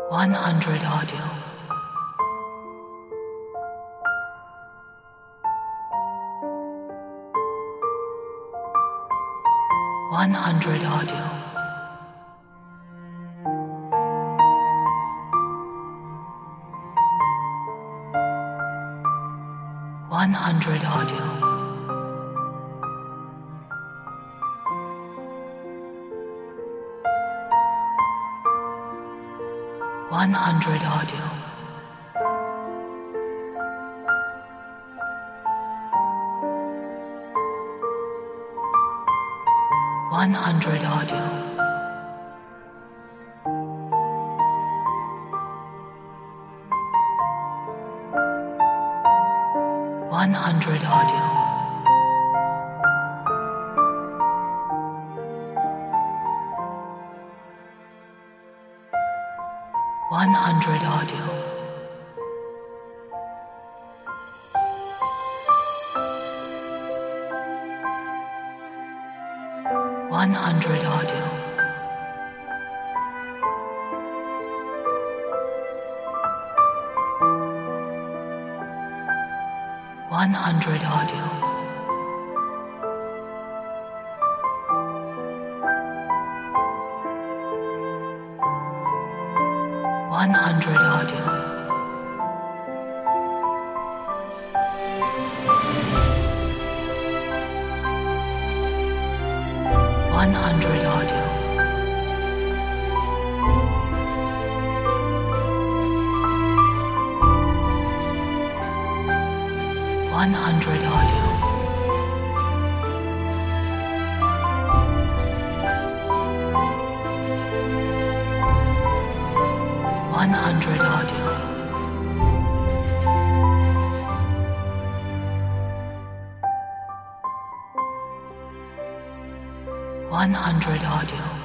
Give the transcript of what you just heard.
100 audio. 100 audio. 100 audio. 100 audio. 100 audio. 100 audio. 100 audio. 100 audio. 100 audio. 100 audio. 100 audio. 100 audio. 100 audio. 100 audio.